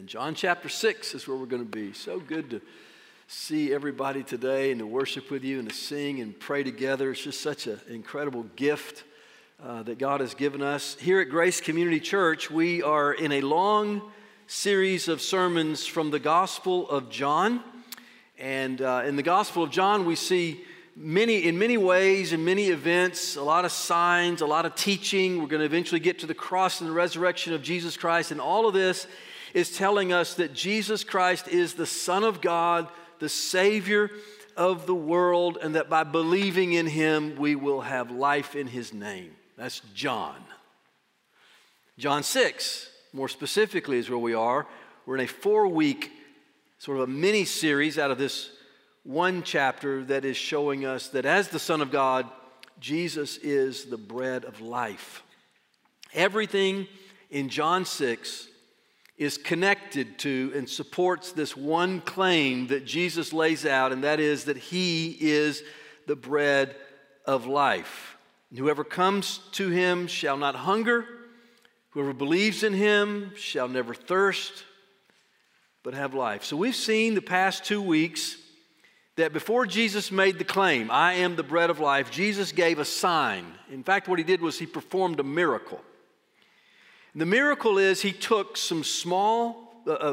Amen. John chapter 6 is where we're going to be. So good to see everybody today and to worship with you and to sing and pray together. It's just such an incredible gift that God has given us. Here at Grace Community Church, we are in a long series of sermons from the Gospel of John. And in the Gospel of John, we see in many ways, in many events, a lot of signs, a lot of teaching. We're going to eventually get to the cross and the resurrection of Jesus Christ. And all of this is telling us that Jesus Christ is the Son of God, the Savior of the world, and that by believing in Him, we will have life in His name. That's John. John 6, more specifically, is where we are. We're in a 4-week sort of a mini-series out of this one chapter that is showing us that as the Son of God, Jesus is the bread of life. Everything in John 6 is connected to and supports this one claim that Jesus lays out, and that is that He is the bread of life. And whoever comes to Him shall not hunger. Whoever believes in Him shall never thirst, but have life. So we've seen the past 2 weeks that before Jesus made the claim, I am the bread of life, Jesus gave a sign. In fact, what He did was He performed a miracle. And the miracle is He took some small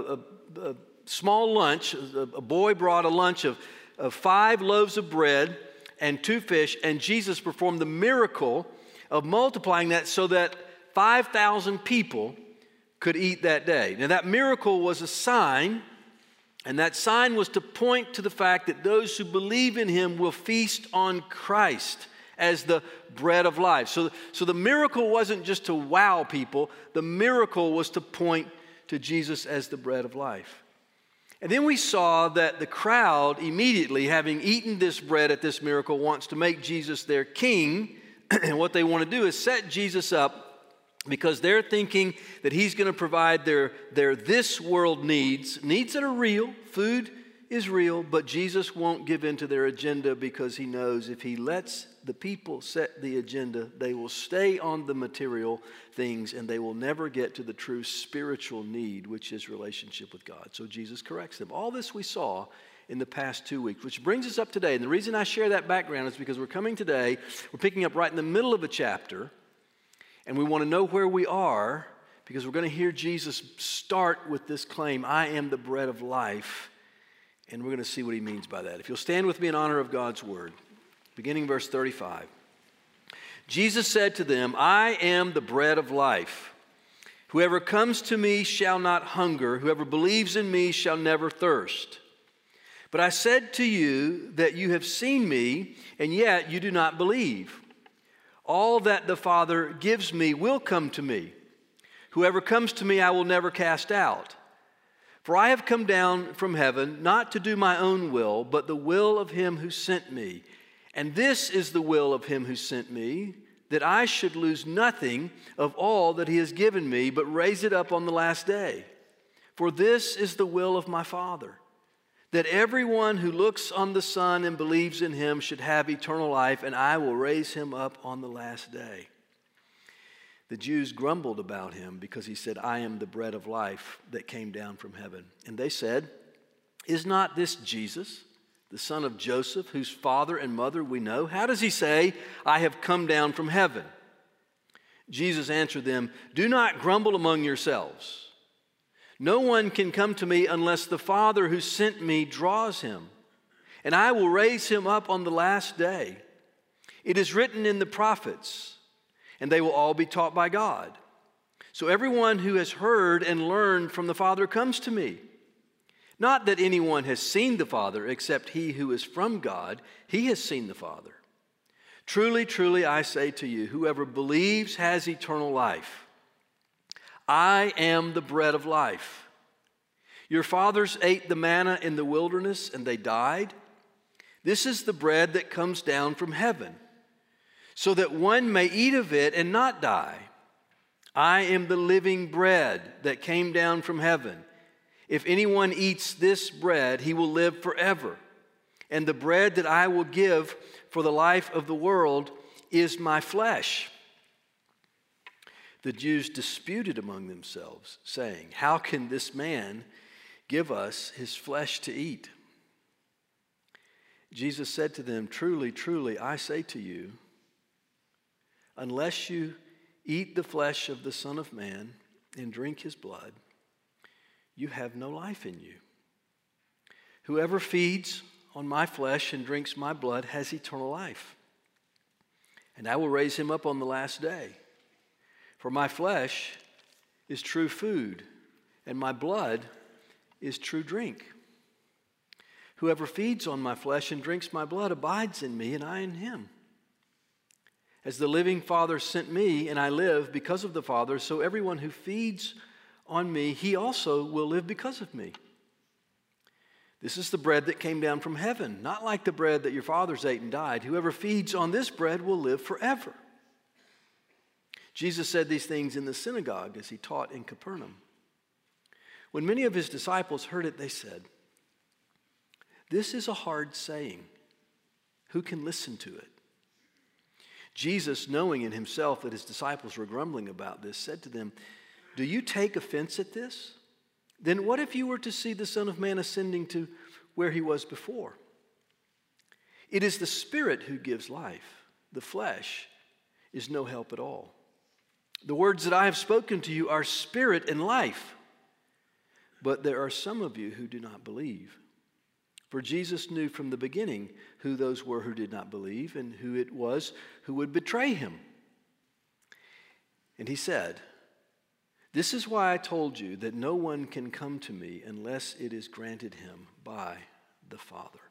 lunch. A boy brought a lunch of 5 loaves of bread and 2 fish, and Jesus performed the miracle of multiplying that so that 5,000 people could eat that day. Now that miracle was a sign, and that sign was to point to the fact that those who believe in Him will feast on Christ as the bread of life. So the miracle wasn't just to wow people. The miracle was to point to Jesus as the bread of life. And then we saw that the crowd immediately, having eaten this bread at this miracle, wants to make Jesus their king. And what they want to do is set Jesus up because they're thinking that He's going to provide their this world needs that are real. Food is real, but Jesus won't give in to their agenda because He knows if He lets the people set the agenda, they will stay on the material things and they will never get to the true spiritual need, which is relationship with God. So Jesus corrects them. All this we saw in the past 2 weeks, which brings us up today. And the reason I share that background is because we're picking up right in the middle of a chapter. And we want to know where we are because we're going to hear Jesus start with this claim, I am the bread of life. And we're going to see what He means by that. If you'll stand with me in honor of God's word. Beginning verse 35. Jesus said to them, I am the bread of life. Whoever comes to me shall not hunger. Whoever believes in me shall never thirst. But I said to you that you have seen me, and yet you do not believe. All that the Father gives me will come to me. Whoever comes to me, I will never cast out. For I have come down from heaven, not to do my own will, but the will of Him who sent me. And this is the will of Him who sent me, that I should lose nothing of all that He has given me, but raise it up on the last day. For this is the will of my Father, that everyone who looks on the Son and believes in Him should have eternal life, and I will raise him up on the last day. The Jews grumbled about Him because He said, I am the bread of life that came down from heaven. And they said, is not this Jesus, the son of Joseph, whose father and mother we know? How does He say, I have come down from heaven? Jesus answered them, do not grumble among yourselves. No one can come to me unless the Father who sent me draws him, and I will raise him up on the last day. It is written in the prophets, and they will all be taught by God. So everyone who has heard and learned from the Father comes to me. Not that anyone has seen the Father except he who is from God. He has seen the Father. Truly, truly, I say to you, whoever believes has eternal life. I am the bread of life. Your fathers ate the manna in the wilderness and they died. This is the bread that comes down from heaven, so that one may eat of it and not die. I am the living bread that came down from heaven. If anyone eats this bread, he will live forever. And the bread that I will give for the life of the world is my flesh. The Jews disputed among themselves, saying, "How can this man give us his flesh to eat?" Jesus said to them, "Truly, truly, I say to you, unless you eat the flesh of the Son of Man and drink his blood, you have no life in you. Whoever feeds on my flesh and drinks my blood has eternal life, and I will raise him up on the last day. For my flesh is true food, and my blood is true drink. Whoever feeds on my flesh and drinks my blood abides in me, and I in him. As the living Father sent me, and I live because of the Father, so everyone who feeds on me, he also will live because of me. This is the bread that came down from heaven, not like the bread that your fathers ate and died. Whoever feeds on this bread will live forever." Jesus said these things in the synagogue as he taught in Capernaum. When many of his disciples heard it, they said, "This is a hard saying. Who can listen to it?" Jesus, knowing in himself that his disciples were grumbling about this, said to them, "Do you take offense at this? Then what if you were to see the Son of Man ascending to where he was before? It is the Spirit who gives life. The flesh is no help at all. The words that I have spoken to you are spirit and life, but there are some of you who do not believe." For Jesus knew from the beginning who those were who did not believe and who it was who would betray him. And he said, "This is why I told you that no one can come to me unless it is granted him by the Father."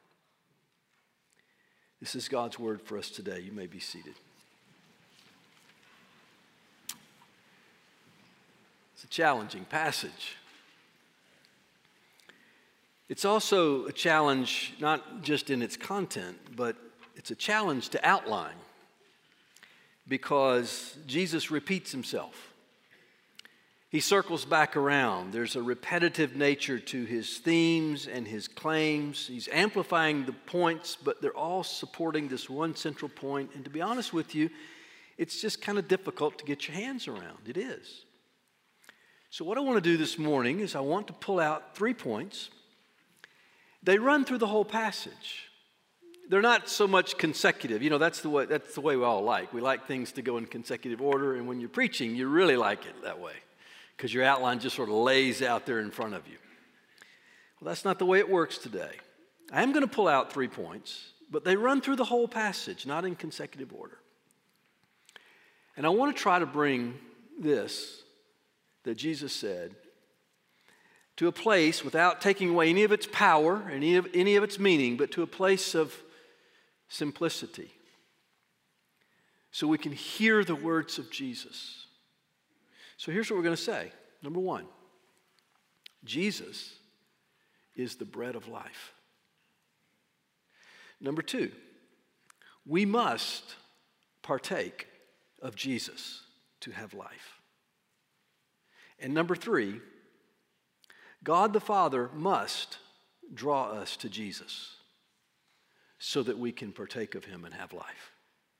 This is God's word for us today. You may be seated. It's a challenging passage. It's also a challenge not just in its content, but it's a challenge to outline, because Jesus repeats himself. He circles back around. There's a repetitive nature to his themes and his claims. He's amplifying the points, but they're all supporting this one central point. And to be honest with you, it's just kind of difficult to get your hands around. It is. So what I want to do this morning is I want to pull out 3 points. They run through the whole passage. They're not so much consecutive. You know, that's the way we all like. We like things to go in consecutive order, and when you're preaching, you really like it that way, because your outline just sort of lays out there in front of you. Well, that's not the way it works today. I am going to pull out 3 points, but they run through the whole passage, not in consecutive order. And I want to try to bring this that Jesus said to a place without taking away any of its power, any of its meaning, but to a place of simplicity, so we can hear the words of Jesus. So here's what we're going to say. Number 1, Jesus is the bread of life. Number 2, we must partake of Jesus to have life. And number 3, God the Father must draw us to Jesus so that we can partake of him and have life.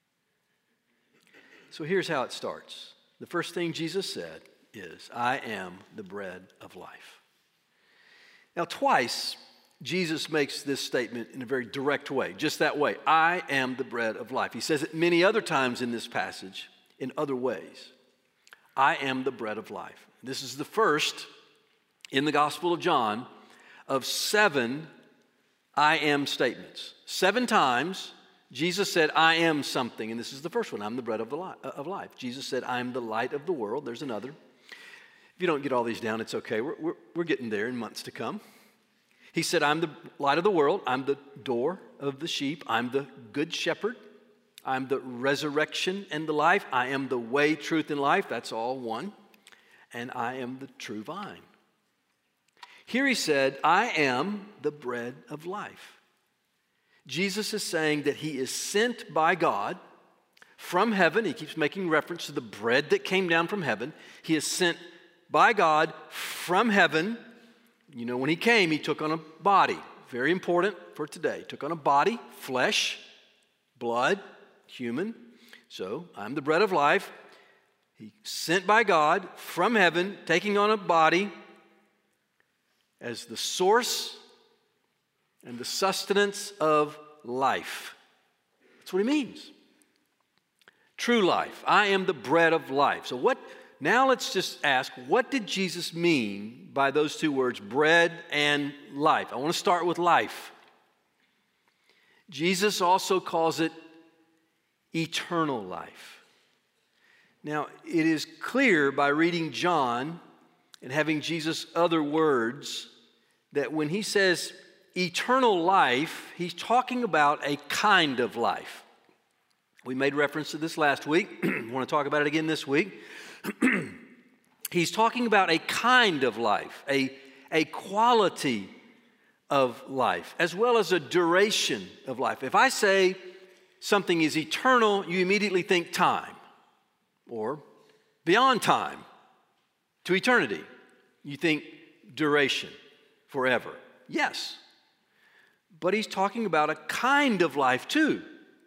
So here's how it starts. The first thing Jesus said is, "I am the bread of life." Now, twice, Jesus makes this statement in a very direct way, just that way. I am the bread of life. He says it many other times in this passage in other ways. I am the bread of life. This is the first in the Gospel of John of 7 I am statements. 7 times Jesus said, I am something, and this is the first one. I'm the bread of life. Jesus said, I am the light of the world. There's another. If you don't get all these down, it's okay. We're getting there in months to come. He said, I'm the light of the world. I'm the door of the sheep. I'm the good shepherd. I'm the resurrection and the life. I am the way, truth, and life. That's all one. And I am the true vine. Here he said, I am the bread of life. Jesus is saying that he is sent by God from heaven. He keeps making reference to the bread that came down from heaven. He is sent by God from heaven. You know, when he came, he took on a body. Very important for today. He took on a body, flesh, blood, human. So, I'm the bread of life. He sent by God from heaven, taking on a body as the source and the sustenance of life. That's what he means. True life. I am the bread of life. So now let's just ask, what did Jesus mean by those two words, bread and life? I want to start with life. Jesus also calls it eternal life. Now, it is clear by reading John and having Jesus' other words that when he says eternal life, he's talking about a kind of life. We made reference to this last week. I want to talk about it again this week. He's talking about a kind of life, a quality of life, as well as a duration of life. If I say something is eternal, you immediately think time, or beyond time to eternity. You think duration, forever. Yes, but he's talking about a kind of life too.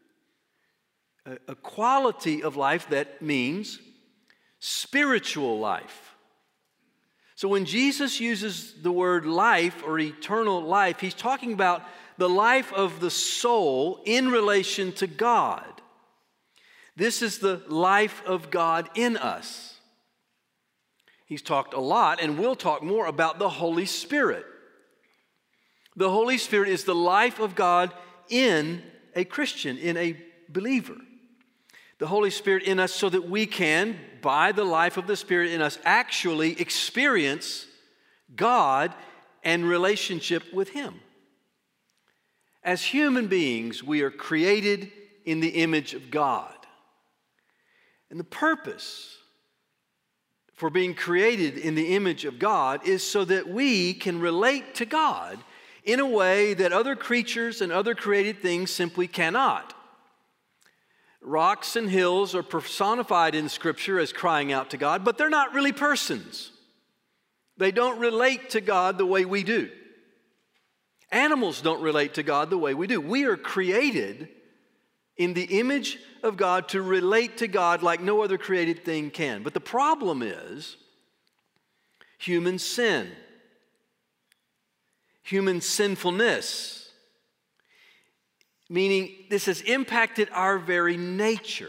A quality of life that means spiritual life. So when Jesus uses the word life or eternal life, he's talking about the life of the soul in relation to God. This is the life of God in us. He's talked a lot, and we'll talk more about the Holy Spirit. The Holy Spirit is the life of God in a Christian, in a believer. The Holy Spirit in us so that we can, by the life of the Spirit in us, actually experience God and relationship with Him. As human beings, we are created in the image of God. And the purpose for being created in the image of God is so that we can relate to God in a way that other creatures and other created things simply cannot. Rocks and hills are personified in Scripture as crying out to God, but they're not really persons. They don't relate to God the way we do. Animals don't relate to God the way we do. We are created in the image of God to relate to God like no other created thing can. But the problem is human sin, human sinfulness. Meaning this has impacted our very nature.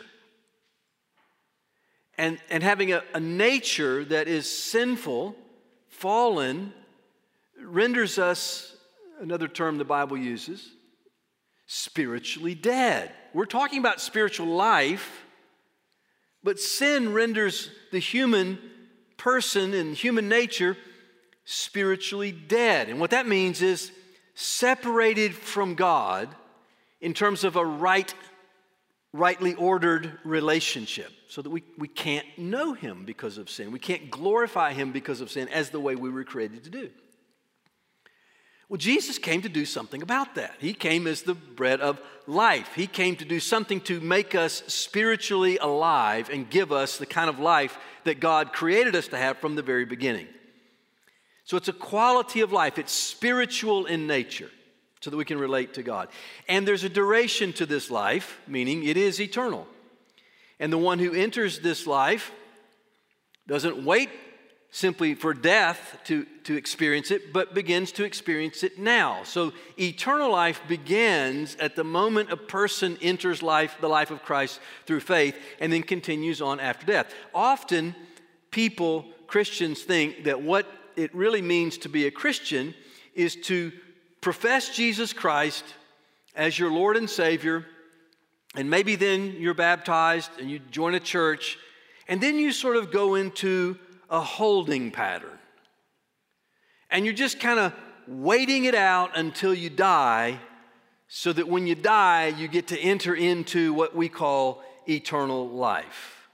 And having a nature that is sinful, fallen, renders us, another term the Bible uses, spiritually dead. We're talking about spiritual life, but sin renders the human person and human nature spiritually dead. And what that means is separated from God in terms of a rightly ordered relationship, so that we can't know Him because of sin. We can't glorify Him because of sin as the way we were created to do. Well, Jesus came to do something about that. He came as the bread of life. He came to do something to make us spiritually alive and give us the kind of life that God created us to have from the very beginning. So it's a quality of life. It's spiritual in nature, so that we can relate to God. And there's a duration to this life, meaning it is eternal. And the one who enters this life doesn't wait simply for death to experience it, but begins to experience it now. So eternal life begins at the moment a person enters life, the life of Christ through faith, and then continues on after death. Often people, Christians, think that what it really means to be a Christian is to profess Jesus Christ as your Lord and Savior, and maybe then you're baptized and you join a church, and then you sort of go into a holding pattern. And you're just kind of waiting it out until you die, so that when you die, you get to enter into what we call eternal life.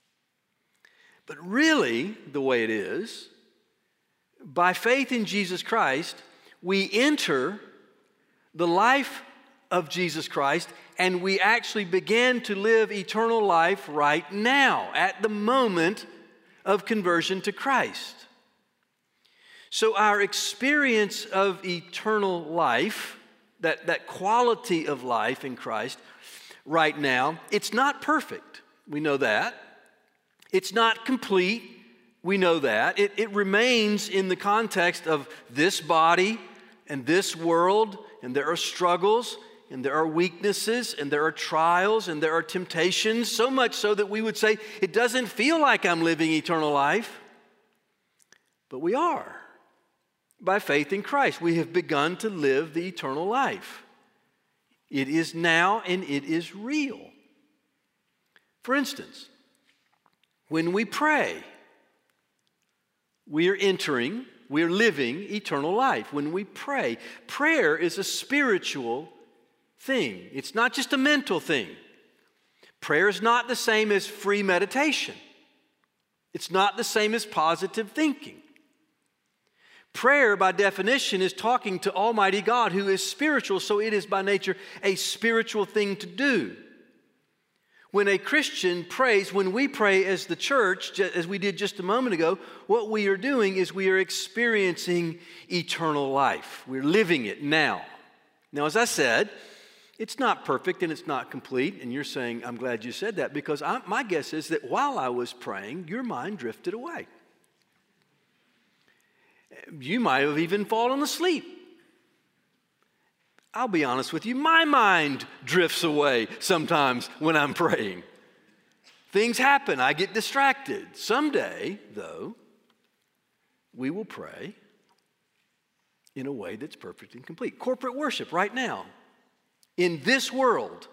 But really, the way it is, by faith in Jesus Christ, we enter the life of Jesus Christ, and we actually begin to live eternal life right now, at the moment of conversion to Christ. So our experience of eternal life, that quality of life in Christ right now, it's not perfect. We know that. It's not complete. We know that. It remains in the context of this body and this world, and there are struggles, and there are weaknesses, and there are trials, and there are temptations, so much so that we would say, it doesn't feel like I'm living eternal life. But we are. By faith in Christ, we have begun to live the eternal life. It is now and it is real. For instance, when we pray, we are living eternal life. When we pray, prayer is a spiritual thing. It's not just a mental thing. Prayer is not the same as free meditation. It's not the same as positive thinking. Prayer, by definition, is talking to Almighty God, who is spiritual, so it is by nature a spiritual thing to do. When a Christian prays, when we pray as the church, as we did just a moment ago, what we are doing is we are experiencing eternal life. We're living it now. Now, as I said, it's not perfect and it's not complete, and you're saying, I'm glad you said that, because my guess is that while I was praying, your mind drifted away. You might have even fallen asleep. I'll be honest with you, my mind drifts away sometimes when I'm praying. Things happen, I get distracted. Someday, though, we will pray in a way that's perfect and complete. Corporate worship right now, in this world,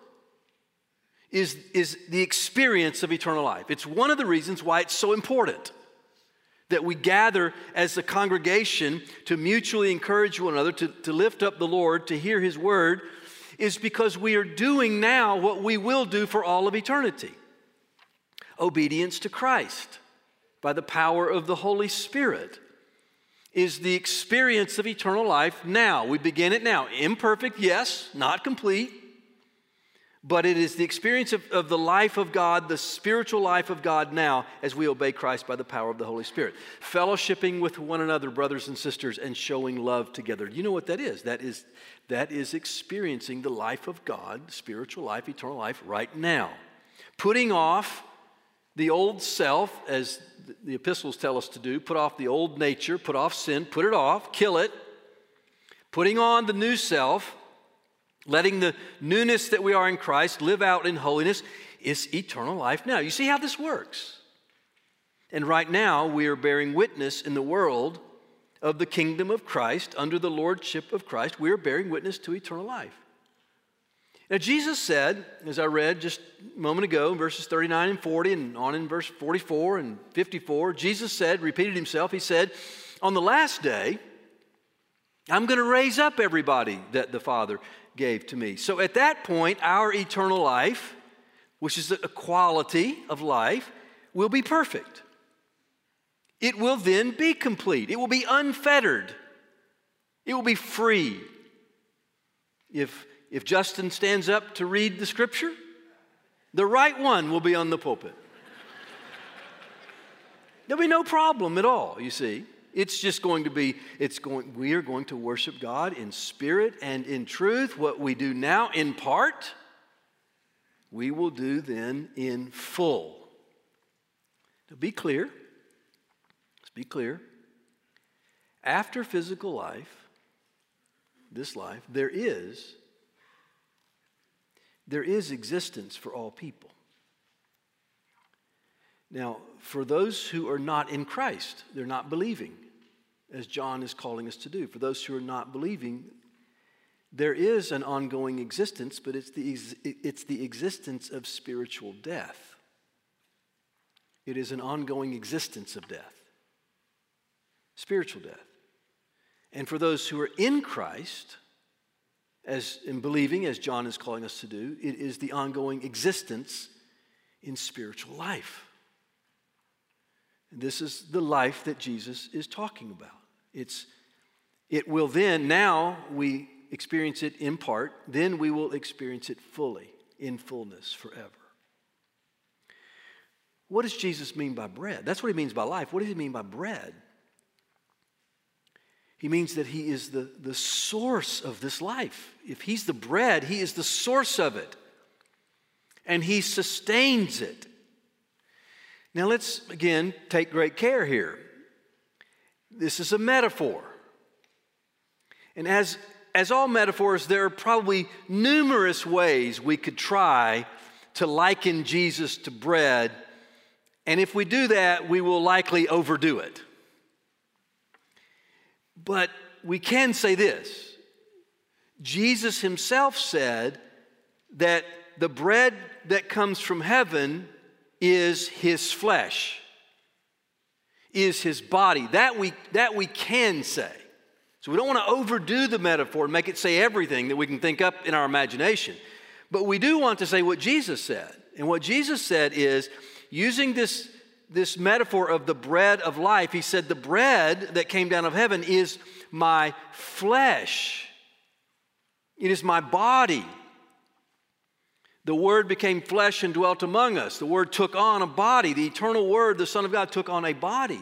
is the experience of eternal life. It's one of the reasons why it's so important that we gather as a congregation to mutually encourage one another, to lift up the Lord, to hear His word, is because we are doing now what we will do for all of eternity. Obedience to Christ by the power of the Holy Spirit is the experience of eternal life now. We begin it now. Imperfect, yes, not complete. But it is the experience of the life of God, the spiritual life of God now, as we obey Christ by the power of the Holy Spirit. Fellowshipping with one another, brothers and sisters, and showing love together. You know what that is? That is experiencing the life of God, spiritual life, eternal life, right now. Putting off the old self, as the epistles tell us to do, put off the old nature, put off sin, put it off, kill it. Putting on the new self, letting the newness that we are in Christ live out in holiness, is eternal life now. You see how this works? And right now, we are bearing witness in the world of the kingdom of Christ, under the lordship of Christ. We are bearing witness to eternal life. Now, Jesus said, as I read just a moment ago, in verses 39 and 40, and on in verse 44 and 54, Jesus said, repeated himself, he said, on the last day, I'm going to raise up everybody that the Father gave to me. So at that point, our eternal life, which is a quality of life, will be perfect. It will then be complete. It will be unfettered. It will be free. If Justin stands up to read the scripture, the right one will be on the pulpit. There'll be no problem at all, you see. It's just going to be, we are going to worship God in spirit and in truth. What we do now in part, we will do then in full. Now be clear. Let's be clear. After physical life, this life, there is existence for all people. Now, for those who are not in Christ, they're not believing, as John is calling us to do. For those who are not believing, there is an ongoing existence, but it's the existence of spiritual death. It is an ongoing existence of death, spiritual death. And for those who are in Christ, as in believing, as John is calling us to do, it is the ongoing existence in spiritual life. This is the life that Jesus is talking about. It will then, now we experience it in part, then we will experience it fully, in fullness, forever. What does Jesus mean by bread? That's what he means by life. What does he mean by bread? He means that he is the source of this life. If he's the bread, he is the source of it. And he sustains it. Now let's, again, take great care here. This is a metaphor. And as all metaphors, there are probably numerous ways we could try to liken Jesus to bread. And if we do that, we will likely overdo it. But we can say this. Jesus himself said that the bread that comes from heaven is his flesh, is his body. That we can say. So we don't want to overdo the metaphor and make it say everything that we can think up in our imagination. But we do want to say what Jesus said. And what Jesus said is, using this metaphor of the bread of life, he said, the bread that came down of heaven is my flesh. It is my body. The Word became flesh and dwelt among us. The Word took on a body. The eternal Word, the Son of God, took on a body.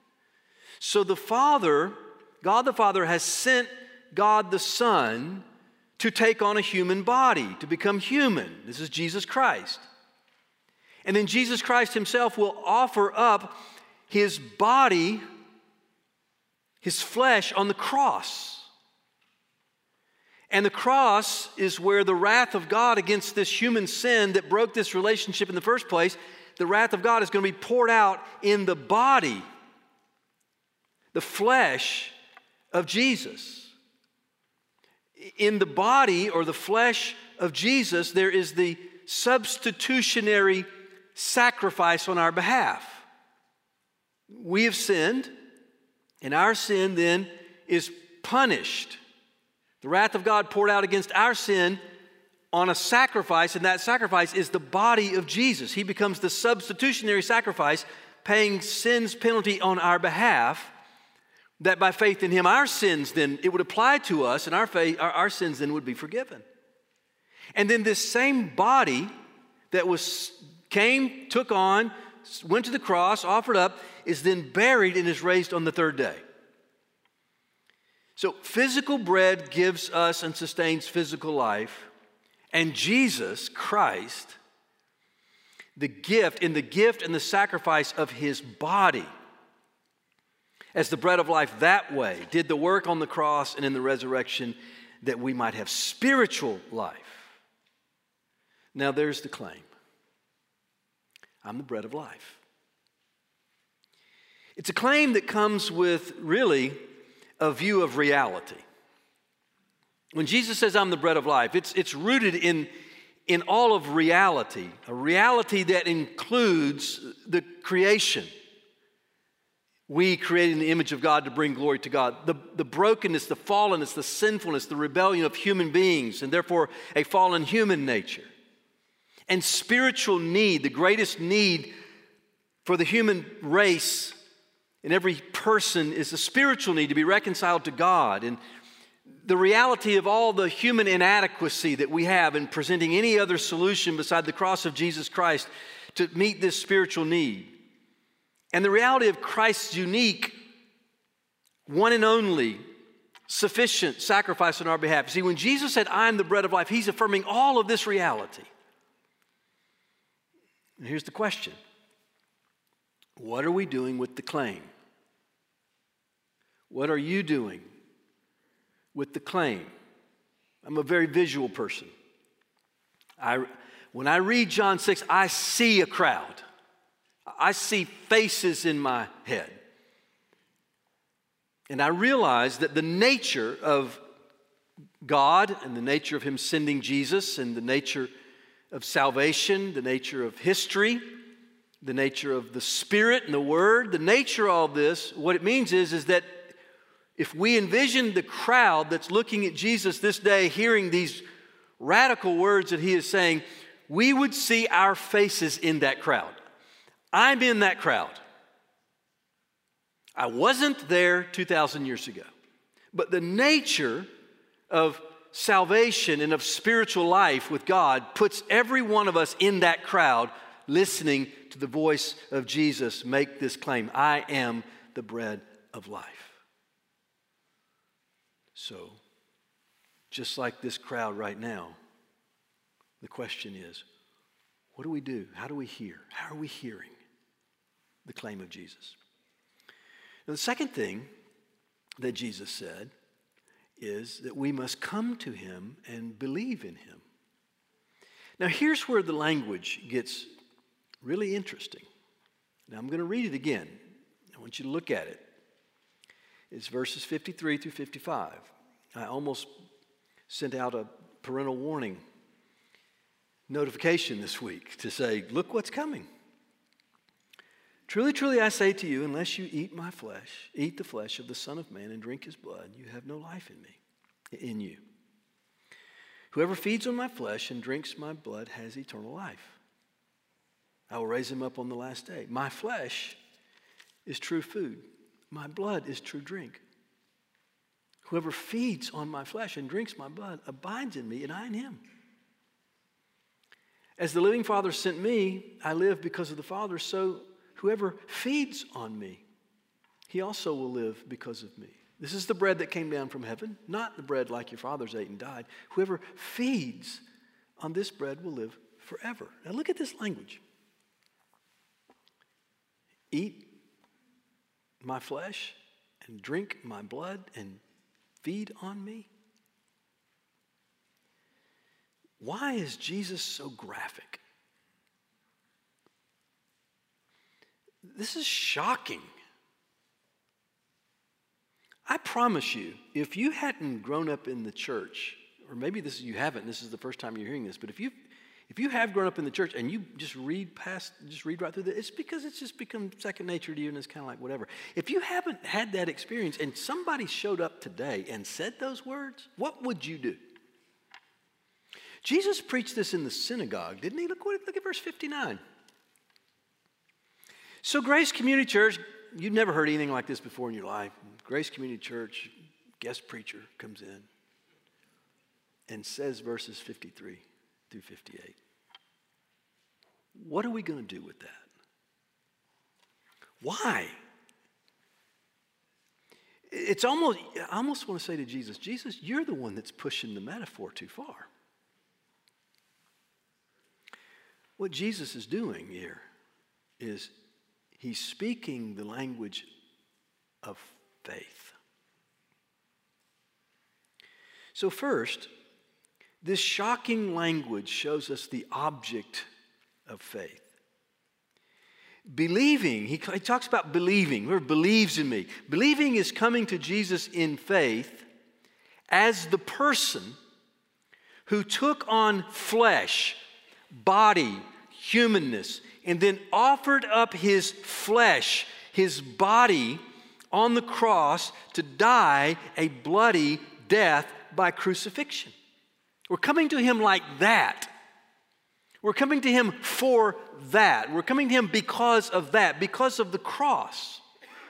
So the Father, God the Father, has sent God the Son to take on a human body, to become human. This is Jesus Christ. And then Jesus Christ himself will offer up his body, his flesh, on the cross. And the cross is where the wrath of God against this human sin that broke this relationship in the first place, the wrath of God is going to be poured out in the body, the flesh of Jesus. In the body or the flesh of Jesus, there is the substitutionary sacrifice on our behalf. We have sinned, and our sin then is punished. The wrath of God poured out against our sin on a sacrifice, and that sacrifice is the body of Jesus. He becomes the substitutionary sacrifice, paying sin's penalty on our behalf, that by faith in him, our sins then, it would apply to us, and our sins then would be forgiven. And then this same body that came, took on, went to the cross, offered up, is then buried and is raised on the third day. So physical bread gives us and sustains physical life, and Jesus Christ, the gift and the sacrifice of his body as the bread of life that way, did the work on the cross and in the resurrection that we might have spiritual life. Now there's the claim. I'm the bread of life. It's a claim that comes with really a view of reality. When Jesus says, I'm the bread of life, it's rooted in all of reality, a reality that includes the creation. We created in the image of God to bring glory to God. The brokenness, the fallenness, the sinfulness, the rebellion of human beings, and therefore a fallen human nature. And spiritual need, the greatest need for the human race and every person is a spiritual need to be reconciled to God. And the reality of all the human inadequacy that we have in presenting any other solution beside the cross of Jesus Christ to meet this spiritual need. And the reality of Christ's unique, one and only, sufficient sacrifice on our behalf. See, when Jesus said, I'm the bread of life, he's affirming all of this reality. And here's the question. What are we doing with the claim? What are you doing with the claim? I'm a very visual person. When I read John 6, I see a crowd. I see faces in my head. And I realize that the nature of God and the nature of him sending Jesus and the nature of salvation, the nature of history, the nature of the Spirit and the Word, the nature of all this, what it means is that if we envision the crowd that's looking at Jesus this day, hearing these radical words that he is saying, we would see our faces in that crowd. I'm in that crowd. I wasn't there 2,000 years ago. But the nature of salvation and of spiritual life with God puts every one of us in that crowd listening to the voice of Jesus make this claim, I am the bread of life. So, just like this crowd right now, the question is, what do we do? How do we hear? How are we hearing? the claim of Jesus. Now, the second thing that Jesus said is that we must come to him and believe in him. Now, here's where the language gets really interesting. Now, I'm going to read it again. I want you to look at it. It's verses 53 through 55. I almost sent out a parental warning notification this week to say, look what's coming. Truly, truly, I say to you, unless you eat my flesh, eat the flesh of the Son of Man and drink his blood, you have no life in you. Whoever feeds on my flesh and drinks my blood has eternal life. I will raise him up on the last day. My flesh is true food. My blood is true drink. Whoever feeds on my flesh and drinks my blood abides in me and I in him. As the living Father sent me, I live because of the Father, so whoever feeds on me, he also will live because of me. This is the bread that came down from heaven, not the bread like your fathers ate and died. Whoever feeds on this bread will live forever. Now look at this language. Eat my flesh and drink my blood and feed on me. Why is Jesus so graphic? This is shocking. I promise you, if you hadn't grown up in the church, or maybe you haven't, this is the first time you're hearing this, but if you have grown up in the church and you just read right through it's because it's just become second nature to you and it's kind of like whatever. If you haven't had that experience and somebody showed up today and said those words, what would you do? Jesus preached this in the synagogue, didn't he? Look at verse 59. So Grace Community Church, you've never heard anything like this before in your life. Grace Community Church, guest preacher comes in and says verses 53 through 58. What are we going to do with that? Why? I almost want to say to Jesus, you're the one that's pushing the metaphor too far. What Jesus is doing here is he's speaking the language of faith. So first, this shocking language shows us the object of faith. Believing, he talks about believing. Whoever believes in me. Believing is coming to Jesus in faith as the person who took on flesh, body, humanness, and then offered up his flesh, his body on the cross to die a bloody death by crucifixion. We're coming to him like that. We're coming to him for that. We're coming to him because of that, because of the cross.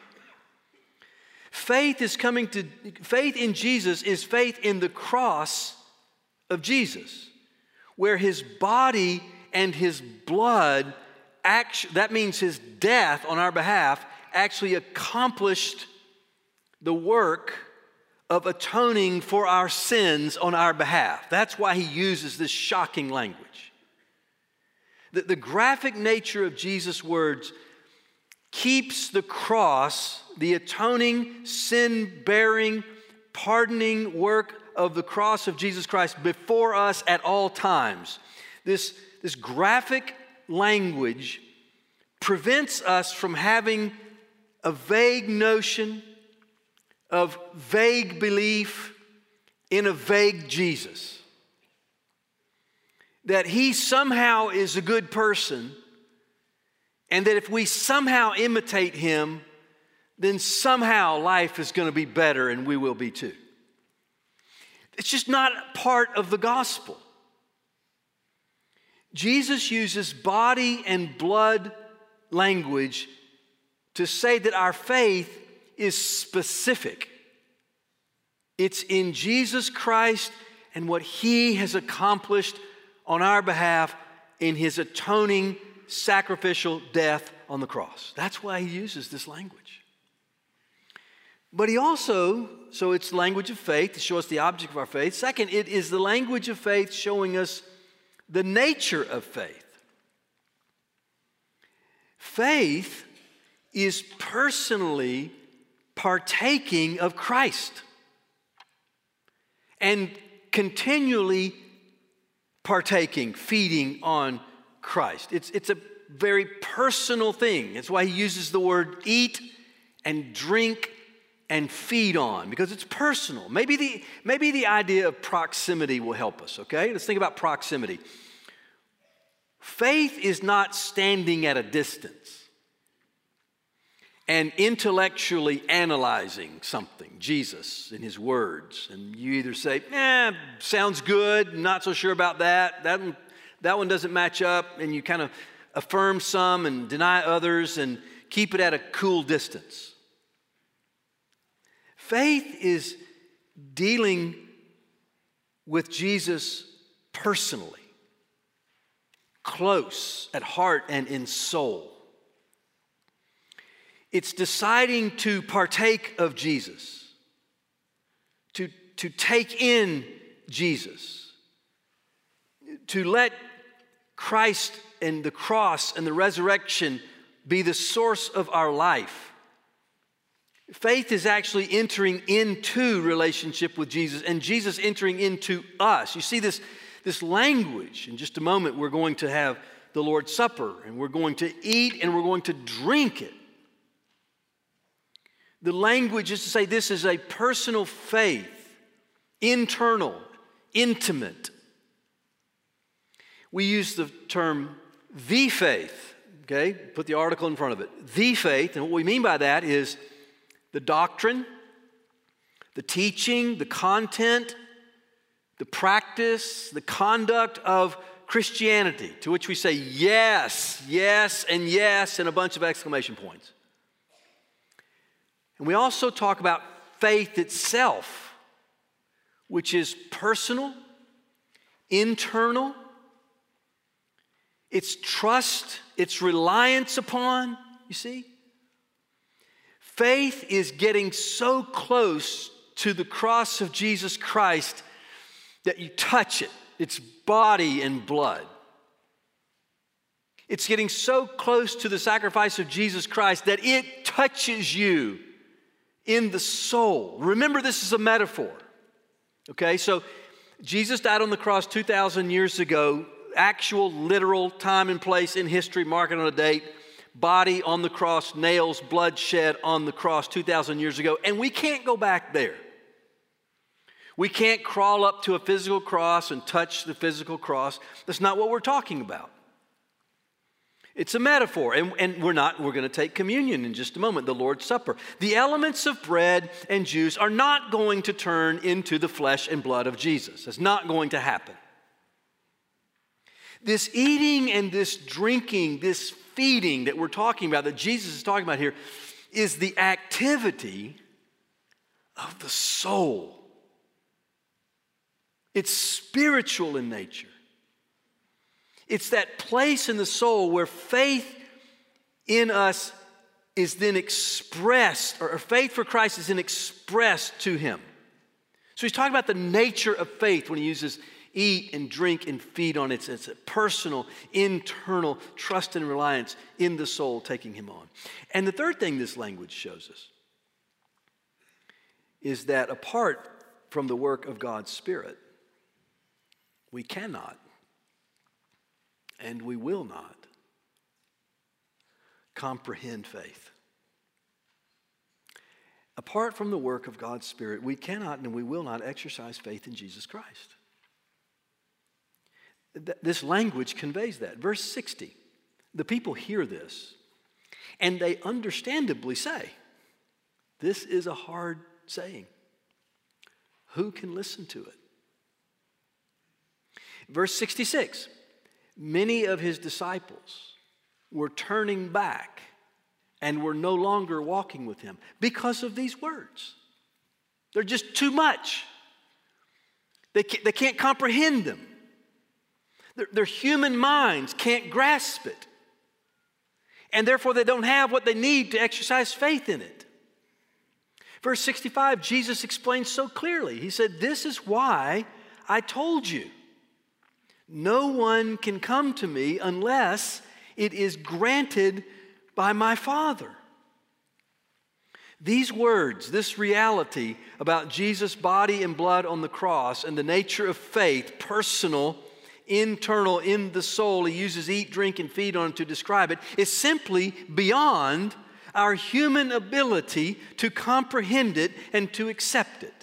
Faith in Jesus is faith in the cross of Jesus, where his body and his blood, that means his death on our behalf, actually accomplished the work of atoning for our sins on our behalf. That's why he uses this shocking language. The graphic nature of Jesus' words keeps the cross, the atoning, sin-bearing, pardoning work of the cross of Jesus Christ before us at all times. This graphic language prevents us from having a vague notion of vague belief in a vague Jesus. That he somehow is a good person, and that if we somehow imitate him, then somehow life is going to be better and we will be too. It's just not part of the gospel. Jesus uses body and blood language to say that our faith is specific. It's in Jesus Christ and what he has accomplished on our behalf in his atoning sacrificial death on the cross. That's why he uses this language. But he also, so it's language of faith to show us the object of our faith. Second, it is the language of faith showing us the nature of faith. Faith is personally partaking of Christ and continually partaking, feeding on Christ. It's a very personal thing. That's why he uses the word eat and drink and feed on, because it's personal. Maybe the idea of proximity will help us, okay? Let's think about proximity. Faith is not standing at a distance and intellectually analyzing something, Jesus and his words. And you either say, sounds good, not so sure about that. That one doesn't match up. And you kind of affirm some and deny others and keep it at a cool distance. Faith is dealing with Jesus personally, close at heart and in soul. It's deciding to partake of Jesus, to take in Jesus, to let Christ and the cross and the resurrection be the source of our life. Faith is actually entering into relationship with Jesus and Jesus entering into us. You see this language. In just a moment, we're going to have the Lord's Supper and we're going to eat and we're going to drink it. The language is to say this is a personal faith, internal, intimate. We use the term the faith, okay? Put the article in front of it. The faith, and what we mean by that is the doctrine, the teaching, the content, the practice, the conduct of Christianity, to which we say yes, yes, and yes, and a bunch of exclamation points. And we also talk about faith itself, which is personal, internal, it's trust, it's reliance upon, you see? Faith is getting so close to the cross of Jesus Christ that you touch it. It's body and blood. It's getting so close to the sacrifice of Jesus Christ that it touches you in the soul. Remember, this is a metaphor. Okay, so Jesus died on the cross 2,000 years ago. Actual, literal time and place in history, marked on a date. Body on the cross, nails, blood shed on the cross 2,000 years ago. And we can't go back there. We can't crawl up to a physical cross and touch the physical cross. That's not what we're talking about. It's a metaphor, and we're going to take communion in just a moment, the Lord's Supper. The elements of bread and juice are not going to turn into the flesh and blood of Jesus. That's not going to happen. This eating and this drinking, this feeding that we're talking about, that Jesus is talking about here, is the activity of the soul. It's spiritual in nature. It's that place in the soul where faith in us is then expressed, or faith for Christ is then expressed to him. So he's talking about the nature of faith when he uses eat and drink and feed on it. It's a personal, internal trust and reliance in the soul taking him on. And the third thing this language shows us is that apart from the work of God's Spirit, we cannot and we will not comprehend faith. Apart from the work of God's Spirit, we cannot and we will not exercise faith in Jesus Christ. This language conveys that. Verse 60, the people hear this, and they understandably say, this is a hard saying. Who can listen to it? Verse 66, many of his disciples were turning back and were no longer walking with him because of these words. They're just too much. They can't comprehend them. Their human minds can't grasp it. And therefore they don't have what they need to exercise faith in it. Verse 65, Jesus explains so clearly. He said, this is why I told you. No one can come to me unless it is granted by my Father. These words, this reality about Jesus' body and blood on the cross and the nature of faith, personal, internal, in the soul, he uses eat, drink, and feed on to describe it, is simply beyond our human ability to comprehend it and to accept it.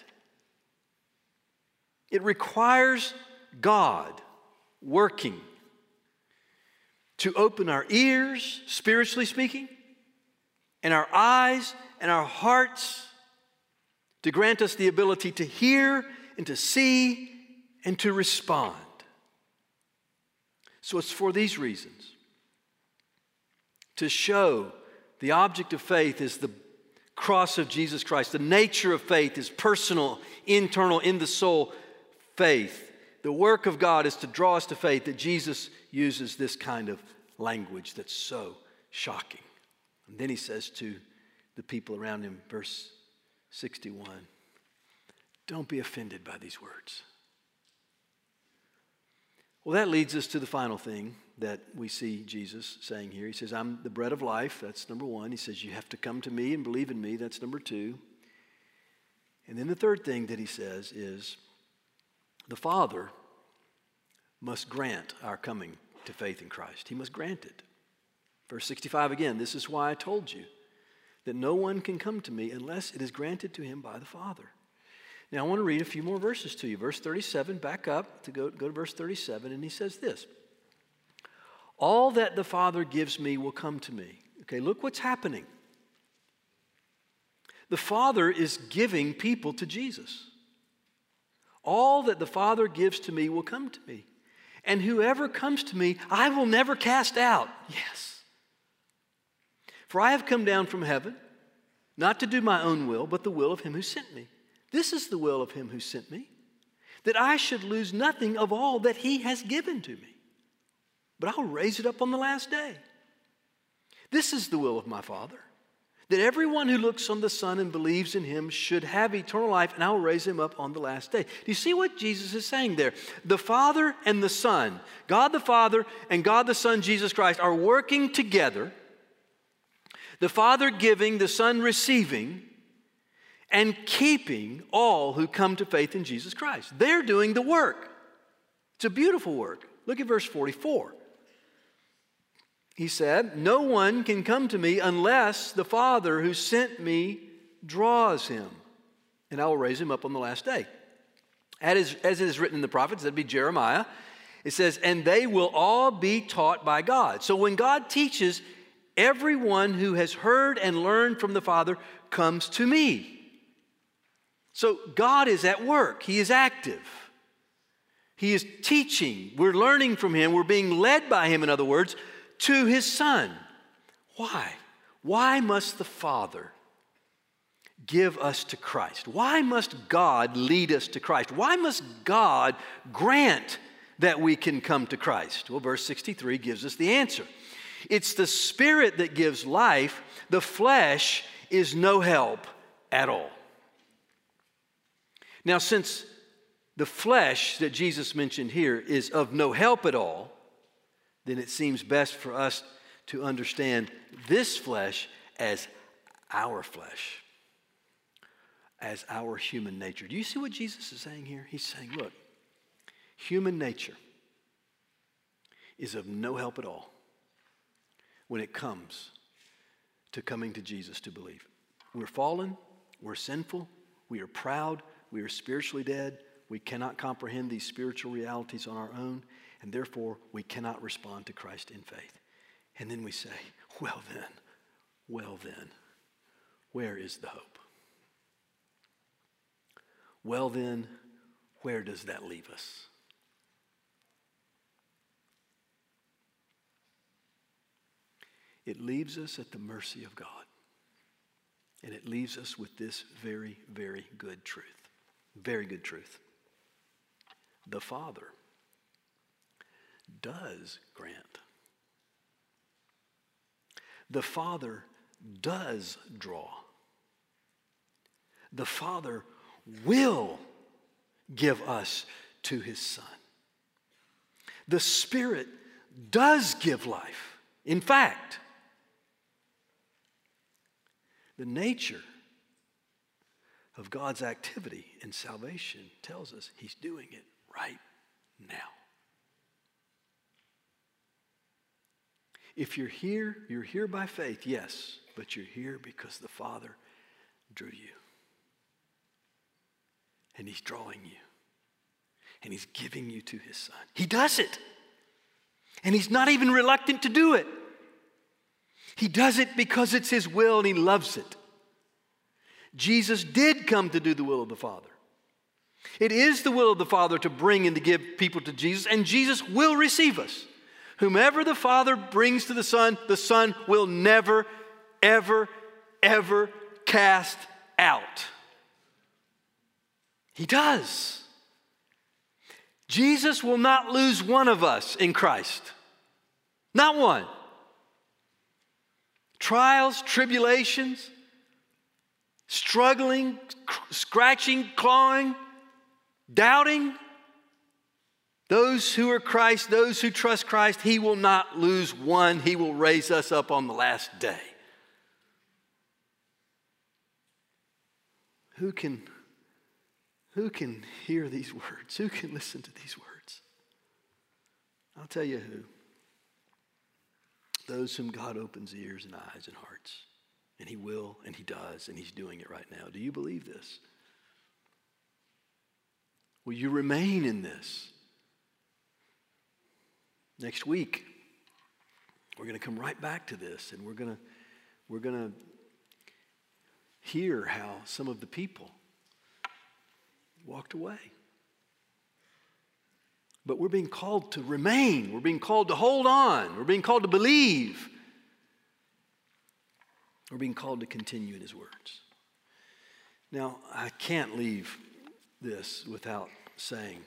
It requires God working to open our ears, spiritually speaking, and our eyes and our hearts to grant us the ability to hear and to see and to respond. So it's for these reasons, to show the object of faith is the cross of Jesus Christ. The nature of faith is personal, internal, in the soul faith. The work of God is to draw us to faith, that Jesus uses this kind of language that's so shocking. And then he says to the people around him, verse 61, don't be offended by these words. Well, that leads us to the final thing that we see Jesus saying here. He says, I'm the bread of life. That's number one. He says, you have to come to me and believe in me. That's number two. And then the third thing that he says is, the Father must grant our coming to faith in Christ. He must grant it. Verse 65 again, this is why I told you that no one can come to me unless it is granted to him by the Father. Now I want to read a few more verses to you. Verse 37, back up to go to verse 37, and he says this. All that the Father gives me will come to me. Okay, look what's happening. The Father is giving people to Jesus. All that the Father gives to me will come to me. And whoever comes to me, I will never cast out. Yes. For I have come down from heaven, not to do my own will, but the will of him who sent me. This is the will of him who sent me, that I should lose nothing of all that he has given to me, but I'll raise it up on the last day. This is the will of my Father, that everyone who looks on the Son and believes in him should have eternal life, and I will raise him up on the last day. Do you see what Jesus is saying there? The Father and the Son, God the Father and God the Son, Jesus Christ, are working together. The Father giving, the Son receiving, and keeping all who come to faith in Jesus Christ. They're doing the work. It's a beautiful work. Look at verse 44. He said, no one can come to me unless the Father who sent me draws him, and I will raise him up on the last day. As it is written in the prophets, that'd be Jeremiah. It says, and they will all be taught by God. So when God teaches, everyone who has heard and learned from the Father comes to me. So God is at work. He is active. He is teaching. We're learning from him. We're being led by him, in other words, to his Son. Why? Why must the Father give us to Christ? Why must God lead us to Christ? Why must God grant that we can come to Christ? Well, verse 63 gives us the answer. It's the Spirit that gives life. The flesh is no help at all. Now, since the flesh that Jesus mentioned here is of no help at all, then it seems best for us to understand this flesh as our flesh, as our human nature. Do you see what Jesus is saying here? He's saying, look, human nature is of no help at all when it comes to coming to Jesus to believe. We're fallen, we're sinful, we are proud, we are spiritually dead, we cannot comprehend these spiritual realities on our own, and therefore we cannot respond to Christ in faith. And then we say, well then, where is the hope? Well then, where does that leave us? It leaves us at the mercy of God. And it leaves us with this very, very good truth. Very good truth. The Father does grant. The Father does draw. The Father will give us to his Son. The Spirit does give life. In fact, the nature of God's activity in salvation tells us he's doing it right now. If you're here by faith, yes, but you're here because the Father drew you. And he's drawing you. And he's giving you to his Son. He does it. And he's not even reluctant to do it. He does it because it's his will and he loves it. Jesus did come to do the will of the Father. It is the will of the Father to bring and to give people to Jesus, and Jesus will receive us. Whomever the Father brings to the Son will never, ever, ever cast out. He does. Jesus will not lose one of us in Christ. Not one. Trials, tribulations, struggling, scratching, clawing, doubting. Those who are Christ, those who trust Christ, he will not lose one. He will raise us up on the last day. Who can hear these words? Who can listen to these words? I'll tell you who. Those whom God opens ears and eyes and hearts. And he will, and he does, and he's doing it right now. Do you believe this? Will you remain in this? Next week, we're going to come right back to this, and we're going to hear how some of the people walked away. But we're being called to remain. We're being called to hold on. We're being called to believe. We're being called to continue in his words. Now, I can't leave this without saying,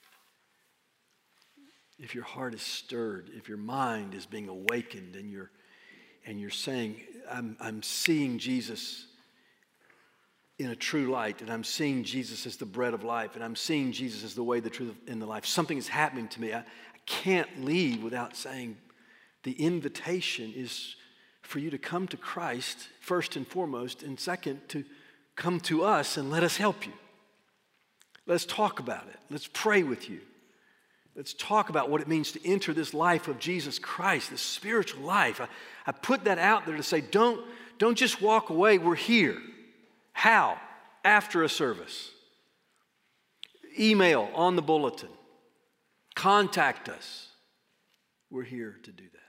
if your heart is stirred, if your mind is being awakened, and you're saying, I'm seeing Jesus in a true light, and I'm seeing Jesus as the bread of life, and I'm seeing Jesus as the way, the truth, and the life. Something is happening to me. I can't leave without saying the invitation is for you to come to Christ, first and foremost, and second, to come to us and let us help you. Let's talk about it. Let's pray with you. Let's talk about what it means to enter this life of Jesus Christ, this spiritual life. I put that out there to say, don't just walk away. We're here. How? After a service. Email on the bulletin. Contact us. We're here to do that.